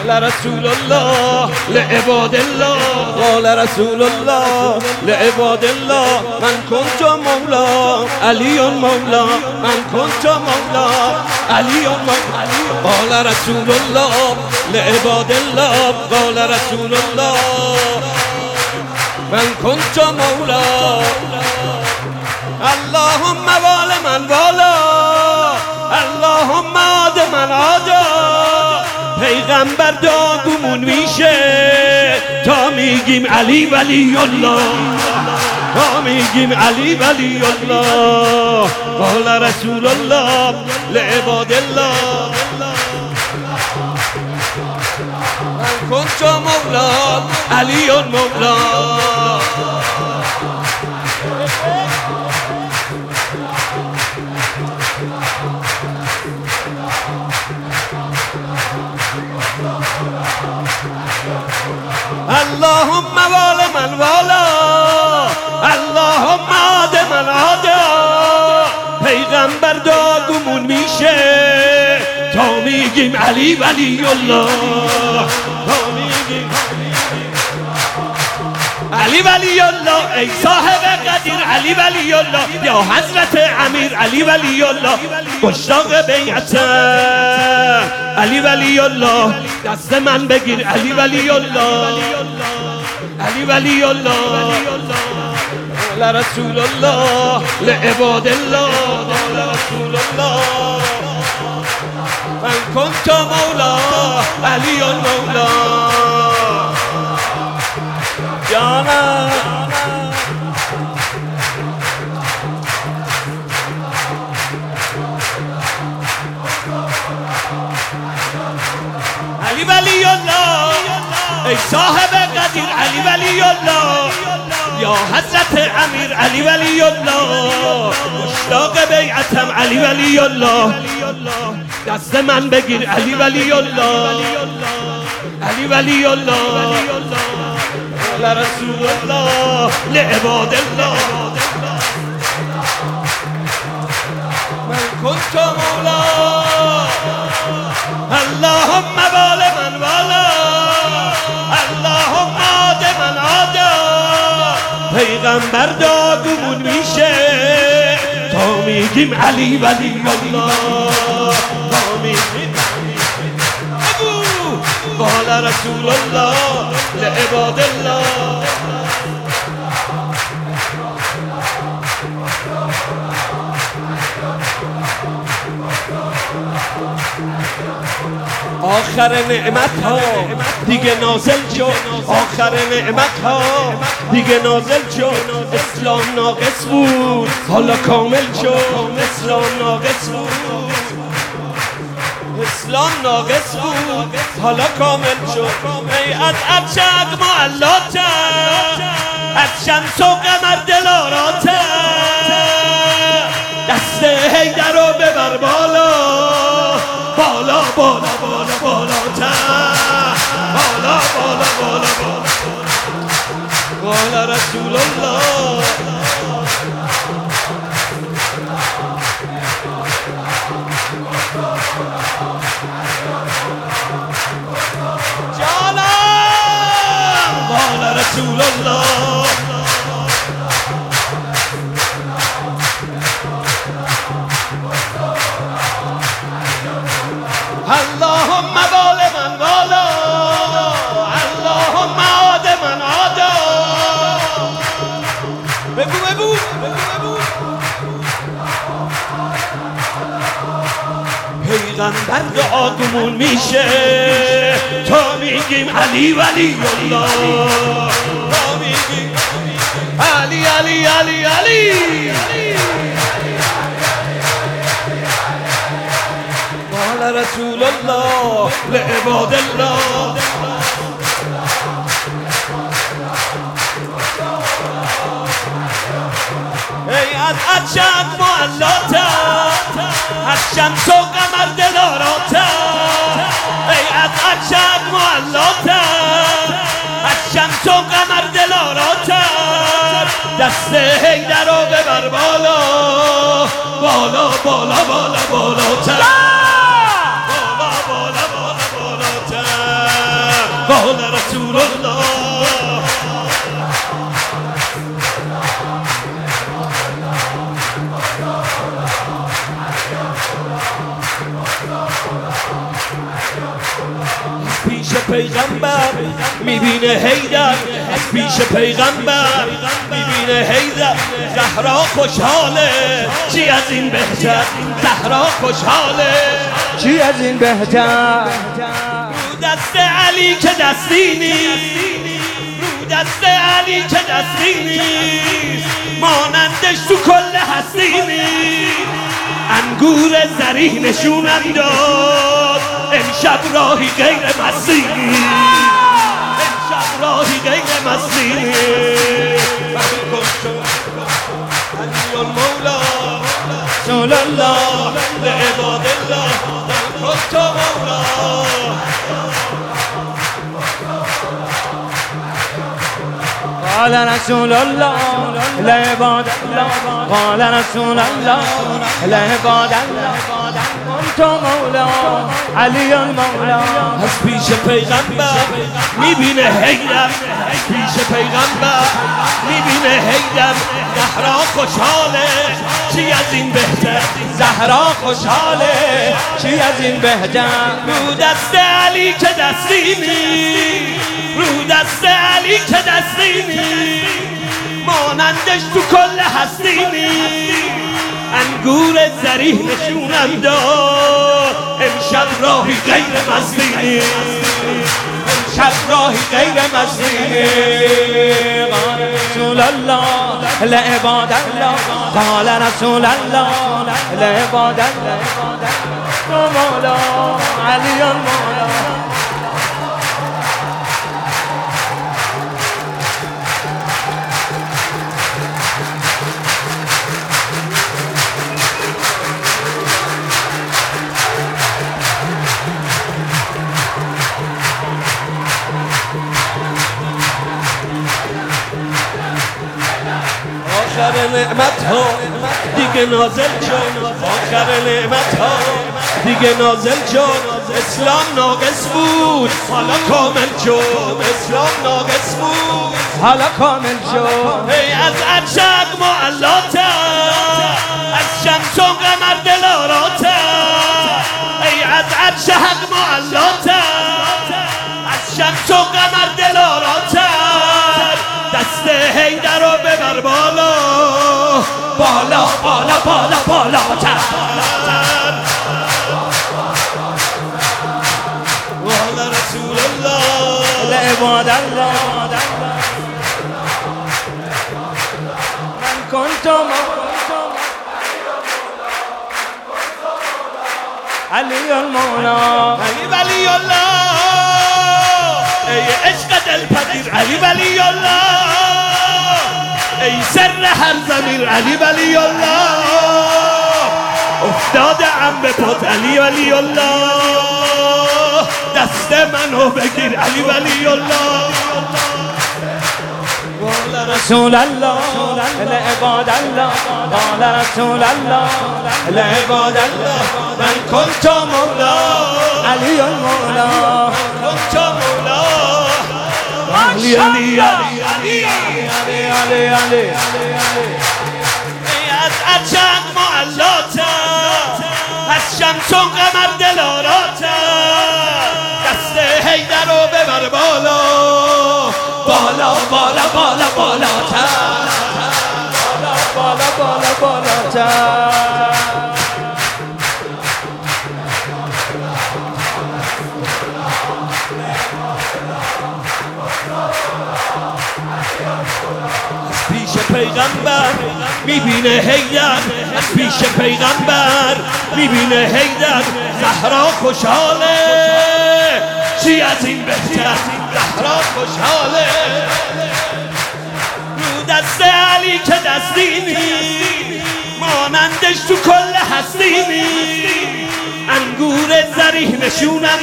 قال رسول الله لعباد الله قال رسول الله لعباد الله من كنت مولا علی مولا من كنت مولا علی مولا قال رسول الله لعباد الله قال رسول الله من كنت مولا اللهم وال من والا اللهم عاد من عادا پیغمبر داغمون میشه تا میگیم علی ولی الله تا میگیم علی ولی الله قال رسول الله لعباد الله من كنت مولا علی مولا اللهم وال من والا اللهم عاد من عادا پیغمبر داغمون میشه تا میگیم علی ولی الله تا میگیم علی ولی الله ای صاحب قدیر علی ولی الله یا حضرت امیر علی ولی الله مشتاق بیعتم علی ولی الله دست من بگیر علی ولی الله علی ولی الله قال رسول الله لعباد الله قال رسول الله من كنت مولا علی مولا جانا علی ولی الله ای صاحب قدیر علی ولی الله یا حضرت امیر علی ولی الله مشتاق بیعتم علی ولی الله دست من بگیر علی ولی الله علی ولی الله قال رسول الله لعباد الله من كنت مولا اللهم وال من والا اللهم عاد من عادا پیغمبر داغمون میشه تا میگیم علی ولی الله تا میگیم قال رسول الله لعباد الله آخر نعمت ها دیگه نازل شد آخر نعمت ها دیگه نازل شد اسلام ناقص بود حالا کامل شد اسلام ناقص بود اسلام ناقص بود حالا کامل شد ای از ابشق معلاته از شمس و قمر دلاراته دست حیدر رو ببر بالا بالا بالا بالا بالاتر بالا بالا بالا بالا قال رسول الله جانم قال رسول الله اللهم وال من والا اللهم عاد من عادا بگو بگو بگو پیغمبر دعاگمون میشه تا میگیم علی ولی الله تا میگیم علی علی علی علی قال رسول الله لعباد الله ای از شب معلاته از شمس و قمر دلاراته ای از شب معلاته از شمس و قمر دلاراته دست حیدر رو ببر بالا بالا بالا بالا بالاتر بالا بالا بالا بالاتر قال رسول الله پیش پیغمبر میبینه حیدر، از پیش پیغمبر میبینه حیدر. زهرا خوشحاله، چی از این بهتر؟ زهرا خوشحاله، چی از این بهتر؟ رو دست علی که دستی نیست، رو دست علی که دستی نیست، مانندش تو کل هستی نیست. انگور زریح نشونم داد، امشب راهی غیر مستی، امشب راهی غیر مستی. علی المولا رسول الله لعباد الله كنت مولا. قال رسول الله لعباد الله، قال رسول الله لعباد الله كنت مولا علی المولا. از پیش پیغمبر میبینه حیدر، از پیش پیغمبر میبینه حیدر. زهرا خوشحاله، چی از این بهتر؟ زهرا خوشحاله، چی از این بهتر؟ رو دست علی که دستی نیست، رو دست علی که دستی نیست، مانندش تو کل هستی نیست. انگور زریح نشونم داد، امشب راهی غیر مستی نیست، امشب راهی غیر مستی نیست. قال رسول الله لعباد الله، قال رسول الله لعباد الله تو مولا علی المولا. آخر نعمت ها دیگه نازل شد، آخر نعمت ها دیگه نازل شد. اسلام ناقص بود حالا کامل شد، اسلام ناقص بود حالا کامل شد. ای از عرشق معلاتا، از شمس و قمر دلاراتا، ای از عرشق معلاتا، از شمس و قمر دلاراتا. دست حیدر رو ببر بالا، بالا بالا بالا بالاتر. قال رسول الله لعباد الله من كنت علی المولا. علی ولی الله، ای عشق دلپذیر علی ولی الله، ای سر هر ضمیر علی ولی الله. افتاده ام به پات علی ولی الله، دست منو بگیر علی ولی الله. قال رسول الله لعباد الله، قال رسول الله لعباد الله من كنت مولا علی المولا. كنت مولا علی علی علی علی علی از عرشق معلاتا، از شمس و قمر دلاراتا. دست حیدر رو ببر بالا، بالا بالا بالا بالاتر، بالا بالا بالاتر. پیش پیغمبر میبینه حیدر، از پیش پیغمبر میبینه حیدر. زهرا خوشحاله، چی از این بهتر؟ زهرا خوشحاله، رو دست علی که دستی نیست، مانندش تو کل هستی نیست. انگور زریح نشونم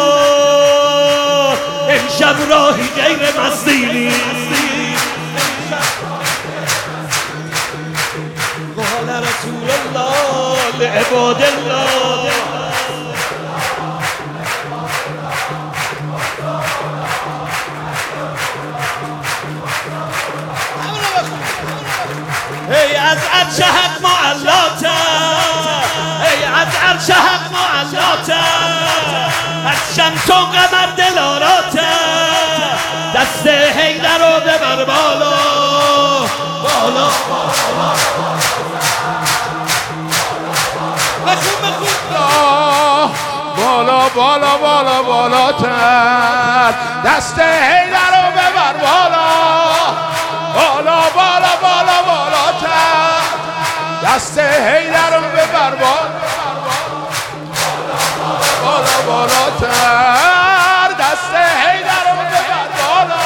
داد، امشب راهی غیر مستی نیست. قال رسول الله لعباد الله عرش حق معلاته ای از عرش حق معلاته از شمس و قمر دلاراته دست حیدر رو ببر بالا بالا بالا بالا بالا بالاتر دست حیدر رو ببر بالا بالا بالا بالا بالاتر دست حیدر رو ببر بالا بالا بالاتر دست حیدر رو ببر بالا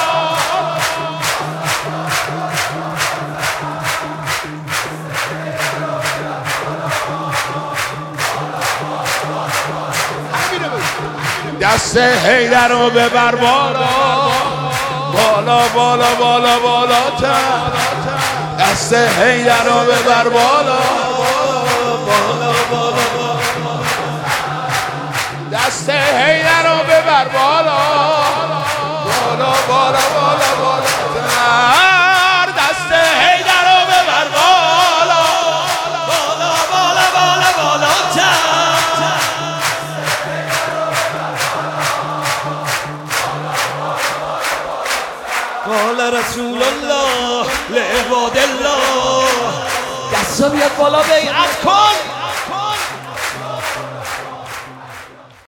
دست حیدر رو ببر بالا بالا بالا بالا بالاتر دست حیدر رو ببر بالا بالا بالا دست حیدر رو ببر بالا بالا بالا بالا بالاتر دست حیدر رو ببر بالا بالا بالا بالا بالاتر قال رسول الله لعباد الله دستا بیاد بالا بیعت کن